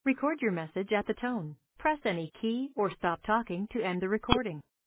Record your message at the tone. Press any key or stop talking to end the recording.